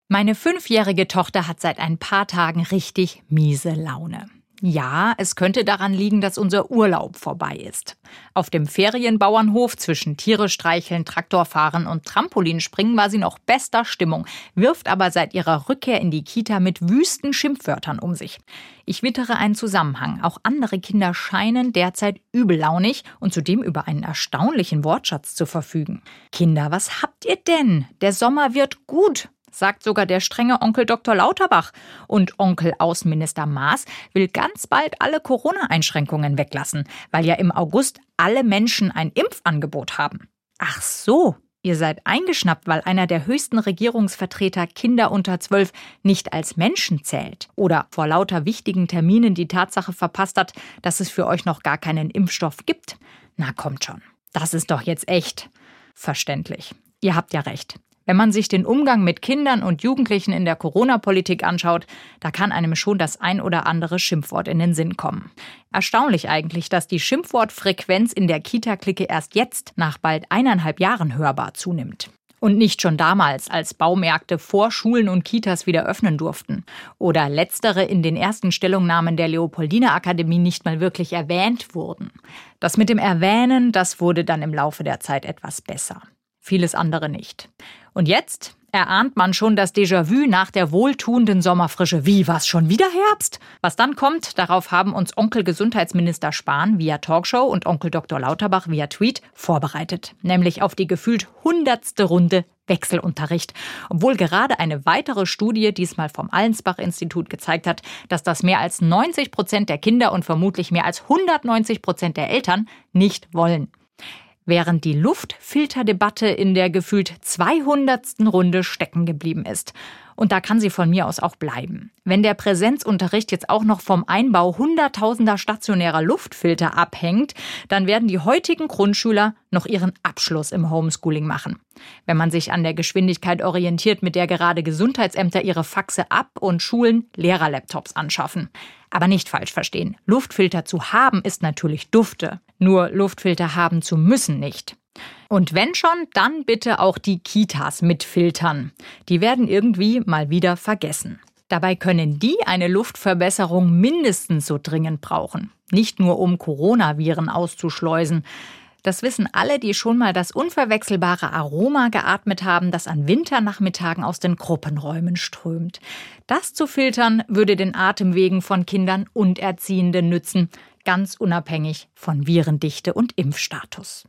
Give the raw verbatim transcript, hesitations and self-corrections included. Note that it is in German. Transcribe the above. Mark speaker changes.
Speaker 1: Meine fünfjährige Tochter hat seit ein paar Tagen richtig miese Laune. Ja, es könnte daran liegen, dass unser Urlaub vorbei ist. Auf dem Ferienbauernhof zwischen Tiere streicheln, Traktorfahren und Trampolinspringen war sie noch bester Stimmung, wirft aber seit ihrer Rückkehr in die Kita mit wüsten Schimpfwörtern um sich. Ich wittere einen Zusammenhang. Auch andere Kinder scheinen derzeit übellaunig und zudem über einen erstaunlichen Wortschatz zu verfügen. Kinder, was habt ihr denn? Der Sommer wird gut, sagt sogar der strenge Onkel Doktor Lauterbach. Und Onkel Außenminister Maas will ganz bald alle Corona-Einschränkungen weglassen, weil ja im August alle Menschen ein Impfangebot haben. Ach so, ihr seid eingeschnappt, weil einer der höchsten Regierungsvertreter Kinder unter zwölf nicht als Menschen zählt. Oder vor lauter wichtigen Terminen die Tatsache verpasst hat, dass es für euch noch gar keinen Impfstoff gibt. Na kommt schon, das ist doch jetzt echt verständlich. Ihr habt ja recht. Wenn man sich den Umgang mit Kindern und Jugendlichen in der Corona-Politik anschaut, da kann einem schon das ein oder andere Schimpfwort in den Sinn kommen. Erstaunlich eigentlich, dass die Schimpfwortfrequenz in der Kita-Clique erst jetzt, nach bald eineinhalb Jahren, hörbar zunimmt. Und nicht schon damals, als Baumärkte vor Schulen und Kitas wieder öffnen durften. Oder letztere in den ersten Stellungnahmen der Leopoldina-Akademie nicht mal wirklich erwähnt wurden. Das mit dem Erwähnen, das wurde dann im Laufe der Zeit etwas besser. Vieles andere nicht. Und jetzt erahnt man schon das Déjà-vu nach der wohltuenden Sommerfrische. Wie, was, schon wieder Herbst? Was dann kommt, darauf haben uns Onkel Gesundheitsminister Spahn via Talkshow und Onkel Doktor Lauterbach via Tweet vorbereitet. Nämlich auf die gefühlt hundertste Runde Wechselunterricht. Obwohl gerade eine weitere Studie, diesmal vom Allensbach-Institut, gezeigt hat, dass das mehr als neunzig Prozent der Kinder und vermutlich mehr als hundertneunzig Prozent der Eltern nicht wollen. Während die Luftfilterdebatte in der gefühlt zweihundertsten Runde stecken geblieben ist. Und da kann sie von mir aus auch bleiben. Wenn der Präsenzunterricht jetzt auch noch vom Einbau hunderttausender stationärer Luftfilter abhängt, dann werden die heutigen Grundschüler noch ihren Abschluss im Homeschooling machen. Wenn man sich an der Geschwindigkeit orientiert, mit der gerade Gesundheitsämter ihre Faxe ab- und Schulen Lehrerlaptops anschaffen. Aber nicht falsch verstehen. Luftfilter zu haben ist natürlich dufte. Nur Luftfilter haben zu müssen nicht. Und wenn schon, dann bitte auch die Kitas mitfiltern. Die werden irgendwie mal wieder vergessen. Dabei können die eine Luftverbesserung mindestens so dringend brauchen. Nicht nur um Coronaviren auszuschleusen. Das wissen alle, die schon mal das unverwechselbare Aroma geatmet haben, das an Winternachmittagen aus den Gruppenräumen strömt. Das zu filtern, würde den Atemwegen von Kindern und Erziehenden nützen, ganz unabhängig von Virendichte und Impfstatus.